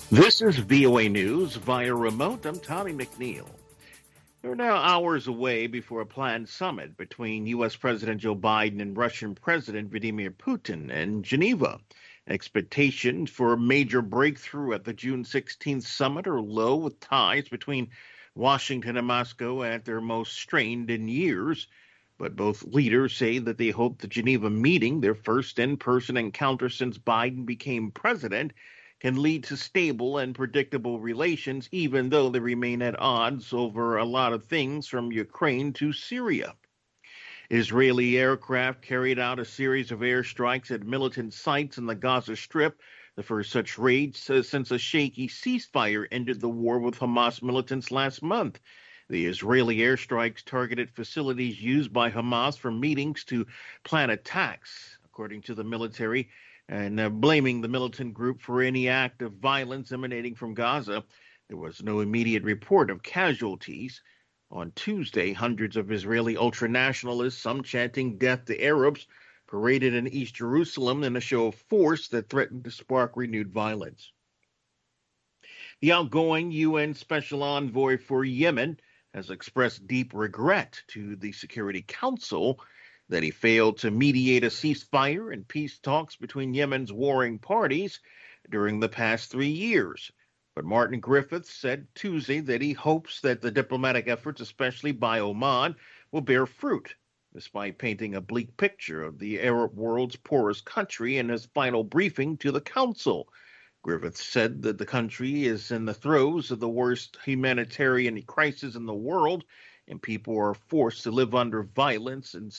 This is VOA News via remote. I'm Tommy McNeil. We're now hours away before a planned summit between U.S. President Joe Biden and Russian President Vladimir Putin in Geneva. Expectations for a major breakthrough at the June 16th summit are low, with ties between Washington and Moscow at their most strained in years. But both leaders say that they hope the Geneva meeting, their first in-person encounter since Biden became president, can lead to stable and predictable relations, even though they remain at odds over a lot of things from Ukraine to Syria. Israeli aircraft carried out a series of airstrikes at militant sites in the Gaza Strip, the first such raid since a shaky ceasefire ended the war with Hamas militants last month. The Israeli airstrikes targeted facilities used by Hamas for meetings to plan attacks, according to the military, and blaming the militant group for any act of violence emanating from Gaza. There was no immediate report of casualties. On Tuesday, hundreds of Israeli ultranationalists, some chanting death to Arabs, paraded in East Jerusalem in a show of force that threatened to spark renewed violence. The outgoing UN Special Envoy for Yemen has expressed deep regret to the Security Council that he failed to mediate a ceasefire and peace talks between Yemen's warring parties during the past 3 years. But Martin Griffiths said Tuesday that he hopes that the diplomatic efforts, especially by Oman, will bear fruit, despite painting a bleak picture of the Arab world's poorest country in his final briefing to the Council. Griffiths said that the country is in the throes of the worst humanitarian crisis in the world, and people are forced to live under violence and